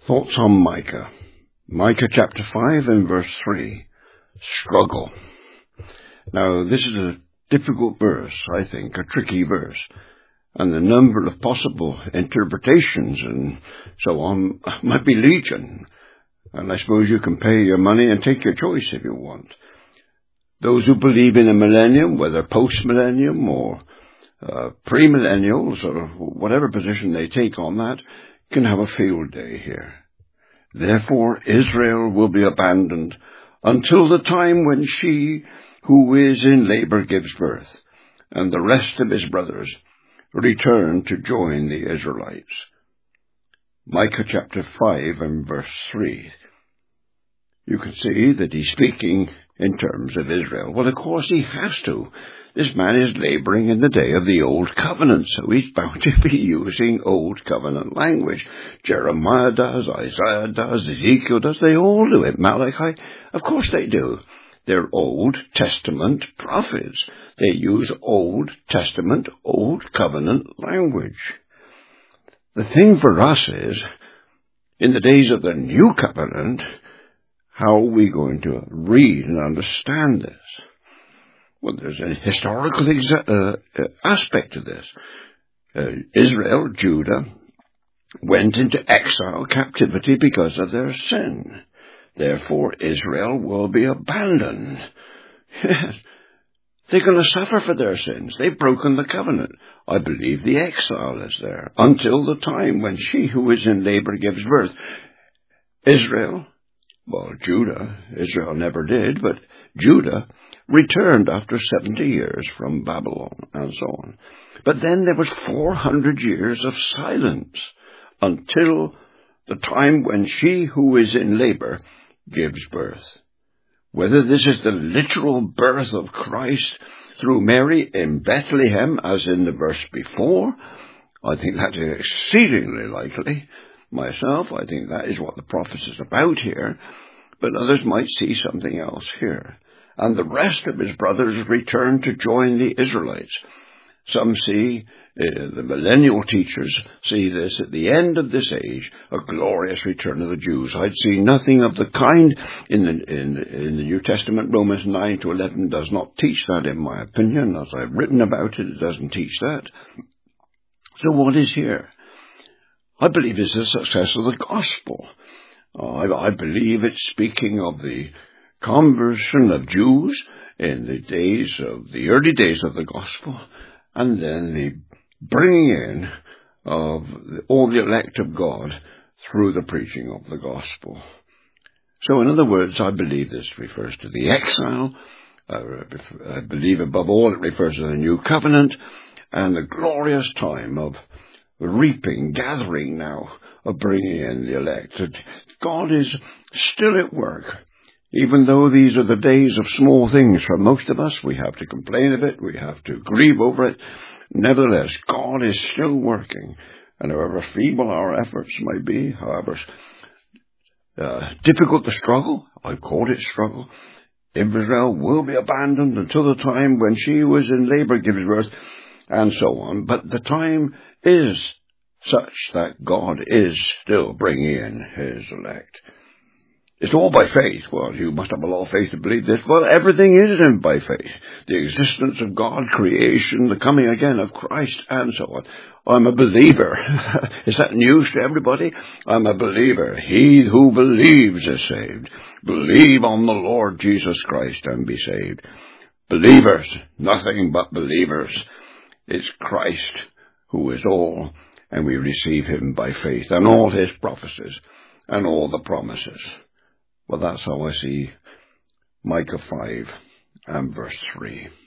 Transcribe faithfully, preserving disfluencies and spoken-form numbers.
Thoughts on Micah. Micah chapter five and verse three. Struggle. Now, this is a difficult verse, I think, a tricky verse. And the number of possible interpretations and so on might be legion. And I suppose you can pay your money and take your choice if you want. Those who believe in a millennium, whether post-millennium or uh, pre-millennials or whatever position they take on that, can have a field day here. Therefore Israel will be abandoned until the time when she who is in labor gives birth, and the rest of his brothers return to join the Israelites. Micah chapter five and verse three. You can see that he's speaking in terms of Israel. Well, of course he has to. This man is laboring in the day of the Old Covenant, so he's bound to be using Old Covenant language. Jeremiah does, Isaiah does, Ezekiel does, they all do it. Malachi, of course they do. They're Old Testament prophets. They use Old Testament, Old Covenant language. The thing for us is, in the days of the New Covenant, how are we going to read and understand this? Well, there's a historical exa- uh, aspect to this. Uh, Israel, Judah, went into exile, captivity because of their sin. Therefore, Israel will be abandoned. Yes, they're going to suffer for their sins. They've broken the covenant. I believe the exile is there until the time when she who is in labor gives birth. Israel, well, Judah, Israel never did, but Judah returned after seventy years from Babylon and so on. But then there was four hundred years of silence until the time when she who is in labor gives birth. Whether this is the literal birth of Christ through Mary in Bethlehem, as in the verse before, I think that is exceedingly likely. Myself, I think that is what the prophecy is about here, but others might see something else here. And the rest of his brothers return to join the Israelites. Some see, uh, the millennial teachers see this at the end of this age, a glorious return of the Jews. I'd see nothing of the kind in the, in, in the New Testament. Romans nine to eleven does not teach that, in my opinion. As I've written about it, it doesn't teach that. So what is here? I believe it's the success of the gospel. Uh, I, I believe it's speaking of the conversion of Jews in the days of the early days of the gospel, and then the bringing in of all the elect of God through the preaching of the gospel. So in other words, I believe this refers to the exile. I believe above all it refers to the new covenant and the glorious time of reaping, gathering now, of bringing in the elect. God is still at work. Even though these are the days of small things for most of us, we have to complain of it, we have to grieve over it. Nevertheless, God is still working. And however feeble our efforts may be, however uh, difficult the struggle, I call it struggle, Israel will be abandoned until the time when she who is in labor gives birth, and so on. But the time is such that God is still bringing in his elect. It's all by faith. Well, you must have a lot of faith to believe this. Well, everything is in by faith. The existence of God, creation, the coming again of Christ, and so on. I'm a believer. Is that news to everybody? I'm a believer. He who believes is saved. Believe on the Lord Jesus Christ and be saved. Believers, nothing but believers. It's Christ who is all, and we receive him by faith, and all his prophecies, and all the promises. Well, that's how I see Micah five and verse three.